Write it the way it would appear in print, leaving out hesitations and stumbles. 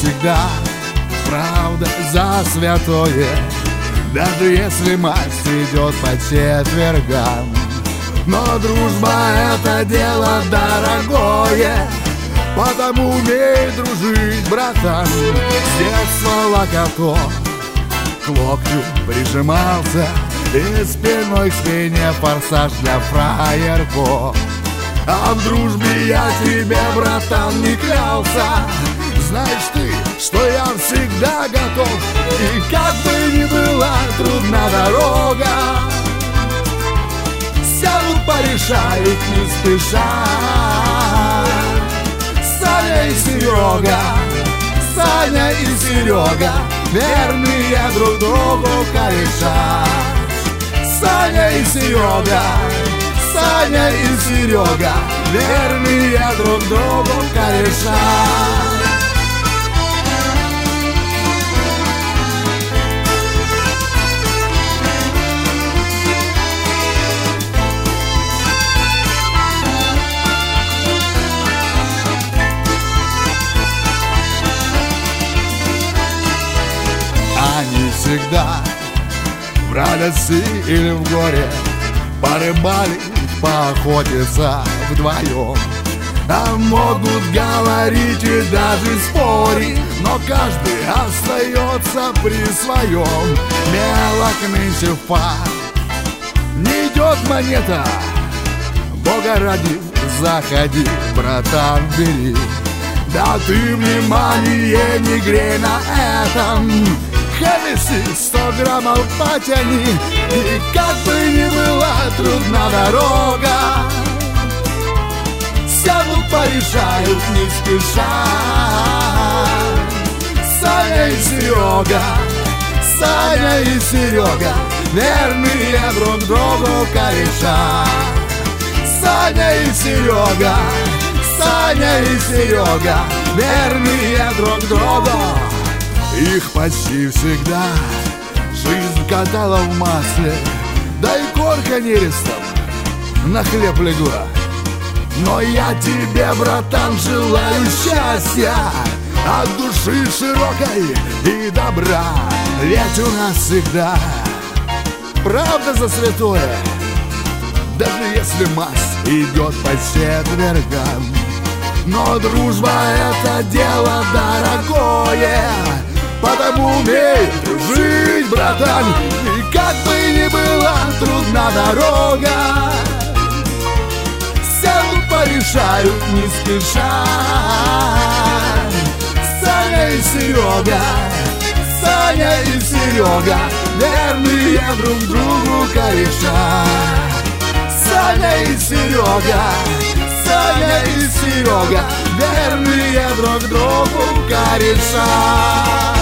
всегда правда за святое, даже если масть идет по четвергам. Но дружба — это дело дорогое, потому умей дружить, братан. С детства локоток к локтю прижимался, и спиной к спине форсаж для фраерков. А в дружбе я тебе, братан, не клялся. Знаешь ты, что я всегда готов, и как бы ни была трудна дорога, сядут, порешают не спеша. Саня и Серега, Саня и Серега, верные друг другу кореша. Саня и Серега, Саня и Серега, верные друг другу кореша. Они всегда в радости или в горе порыбалить, поохотиться вдвоем. А могут говорить и даже спорить, но каждый остается при своем. Мелок меньше факт, не идет монета. Бога ради, заходи, братан, бери. Да ты внимание не грей на этом. Хеннесси 100 граммов потяни, и как бы ни была трудна дорога, сядут, порешают не спеша. Саня и Серега, Саня и Серега, верные друг другу кореша. Саня и Серега, Саня и Серега, верные друг другу. Их почти всегда жизнь катала в масле, да и корка нерестом на хлеб легла. Но я тебе, братан, желаю счастья от души широкой и добра. Ведь у нас всегда правда за святое, даже если масть идет по четвергам. Но дружба — это дело дорогое, потому умей жить, братан. И как бы ни была трудна дорога, сядут, порешают не спеша. Саня и Серега, Саня и Серега, верные друг другу кореша. Саня и Серега, Саня и Серега, верные друг другу кореша.